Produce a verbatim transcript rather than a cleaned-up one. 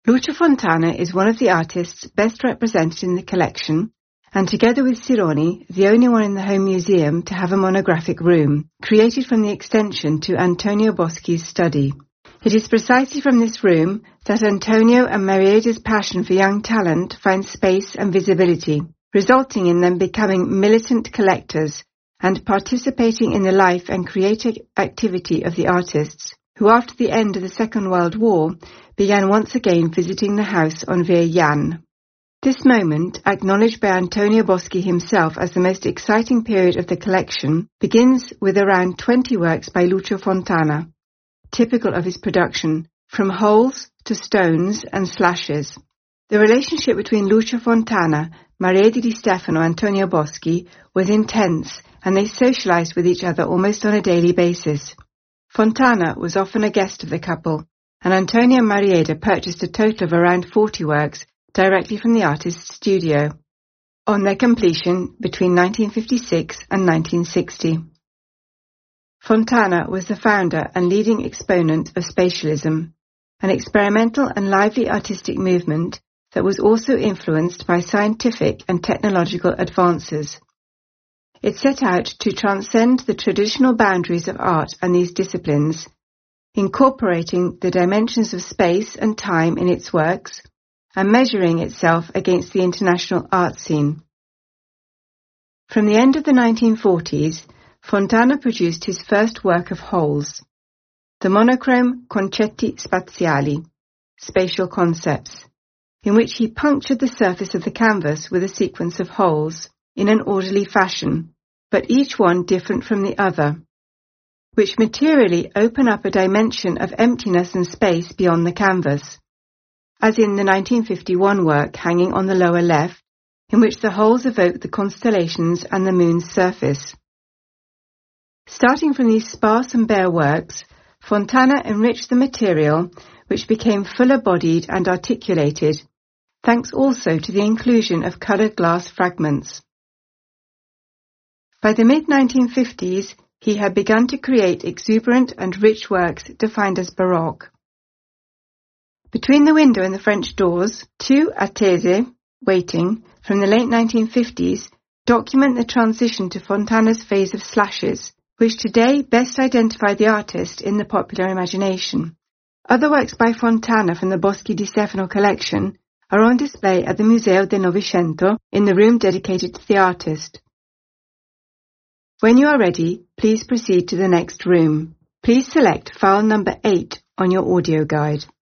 Lucio Fontana is one of the artists best represented in the collection, and together with Sironi, the only one in the Home Museum to have a monographic room, created from the extension to Antonio Boschi's study. It is precisely from this room that Antonio and Marieda's passion for young talent finds space and visibility, resulting in them becoming militant collectors and participating in the life and creative activity of the artists, who after the end of the Second World War began once again visiting the house on Via Jan. This moment, acknowledged by Antonio Boschi himself as the most exciting period of the collection, begins with around twenty works by Lucio Fontana, typical of his production, from holes to stones and slashes. The relationship between Lucio Fontana, Marietta di Stefano and Antonio Boschi was intense, and they socialized with each other almost on a daily basis. Fontana was often a guest of the couple, and Antonio and Marietta purchased a total of around forty works directly from the artist's studio, on their completion between nineteen fifty-six and nineteen sixty. Fontana was the founder and leading exponent of spatialism, an experimental and lively artistic movement that was also influenced by scientific and technological advances. It set out to transcend the traditional boundaries of art and these disciplines, incorporating the dimensions of space and time in its works, and measuring itself against the international art scene. From the end of the nineteen forties, Fontana produced his first work of holes, the monochrome Concetti Spaziali, Spatial Concepts, in which he punctured the surface of the canvas with a sequence of holes in an orderly fashion, but each one different from the other, which materially open up a dimension of emptiness and space beyond the canvas, as in the nineteen fifty-one work hanging on the lower left, in which the holes evoke the constellations and the moon's surface. Starting from these sparse and bare works, Fontana enriched the material, which became fuller-bodied and articulated, thanks also to the inclusion of coloured glass fragments. By the mid nineteen fifties, he had begun to create exuberant and rich works defined as Baroque. Between the window and the French doors, two attese, waiting, from the late nineteen fifties, document the transition to Fontana's phase of slashes, which today best identify the artist in the popular imagination. Other works by Fontana from the Boschi di Stefano collection are on display at the Museo del Novecento in the room dedicated to the artist. When you are ready, please proceed to the next room. Please select file number eight on your audio guide.